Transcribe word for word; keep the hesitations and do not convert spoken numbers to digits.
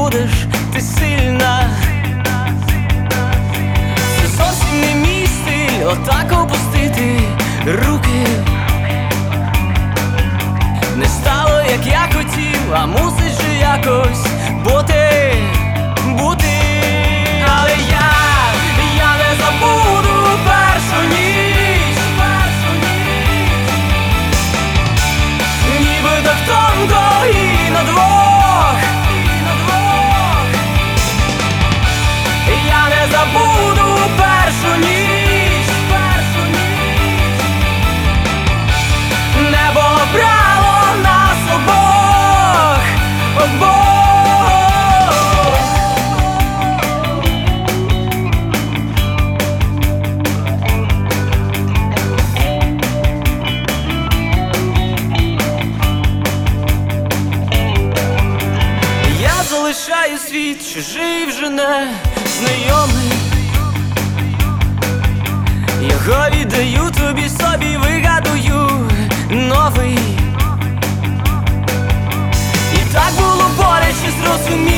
будеш ти сильна. Це зовсім не мій стиль, отак опустити руки. Не стало, як я хотів, а мусить же якось бути, бути. Але я, я не забуду першу ніч, першу ніч. Ніби так тонко і на двох, і на двох. Я не забуду першу ніч, першу ніч. Небо брало нас обох, обох. Я залишаю світ, чужий вже не знайомий. Його віддаю тобі, собі вигадую новий. І так було боляче зрозуміти.